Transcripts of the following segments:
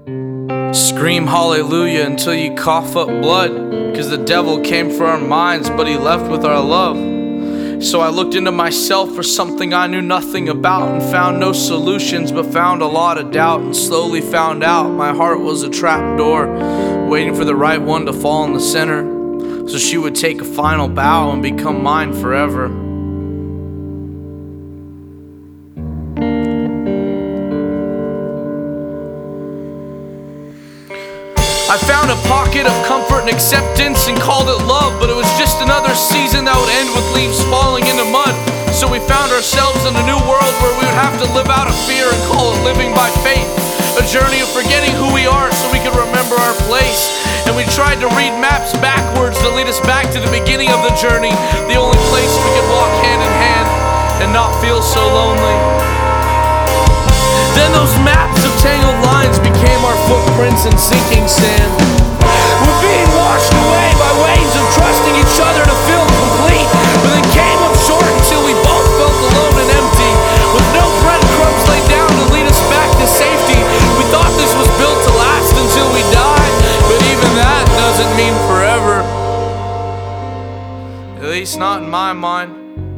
Scream hallelujah until you cough up blood, 'cause the devil came for our minds, but he left with our love. So I looked into myself for something I knew nothing about, and found no solutions, but found a lot of doubt, and slowly found out my heart was a trap door, waiting for the right one to fall in the center, so she would take a final bow and become mine forever. I found a pocket of comfort and acceptance and called it love, but it was just another season that would end with leaves falling into mud. So we found ourselves in a new world where we would have to live out of fear and call it living by faith. A journey of forgetting who we are so we could remember our place. And we tried to read maps backwards to lead us back to the beginning of the journey, the only place we could walk hand in hand and not feel so lonely. Then those maps of tangled lines became our footprints in sinking sand. We're being washed away by waves of trusting each other to feel complete, but then came up short until we both felt alone and empty, with no breadcrumbs laid down to lead us back to safety. We thought this was built to last until we died, but even that doesn't mean forever. At least not in my mind.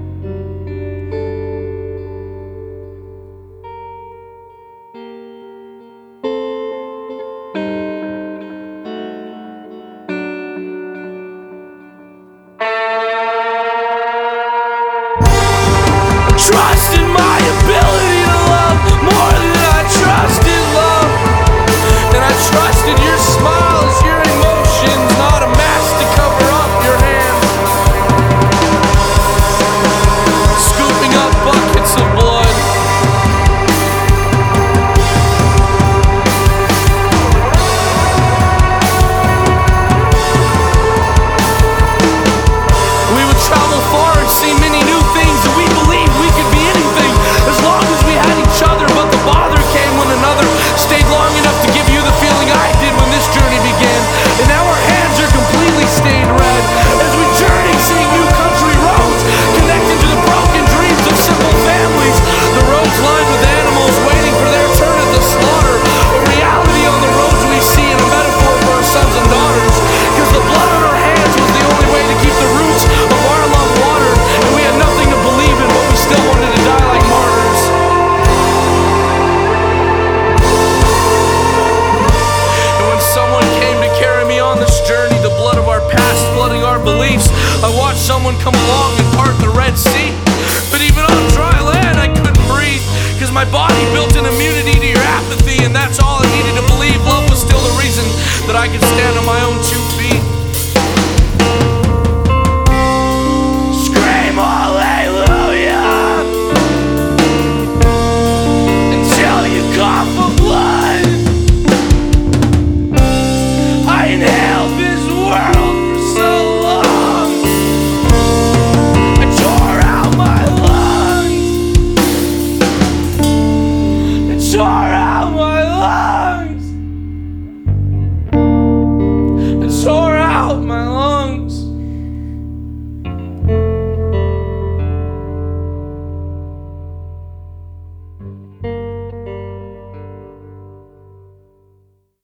Trust in my ability to love more than I trusted love. And I trusted your smile as your emotions, not a mask to cover up your hand. Scooping up buckets of blood. We would travel far and see many new things, and we believed we could be anything as long as we had each other. But the bother came when another stayed long enough to give you the feeling I did when this journey began. And now our hands are completely stained red as we journey, seeing new country roads, connecting to the broken dreams of simple families. The roads lined with animals waiting for their turn at the slaughter. A reality on the roads we see, and a metaphor for our sons and daughters. 'Cause the blood on our hands was the only way to keep the roots of our love watered, and we had nothing to believe in, but we still wanted to die like martyrs. And when someone came to carry me on this journey, the blood of our past flooding our beliefs, I watched someone come along and part the Red Sea. But even on dry land I couldn't breathe, 'cause my body built an immunity to your apathy, and that's all I needed to believe. Love was still the reason that I could stand on my own 2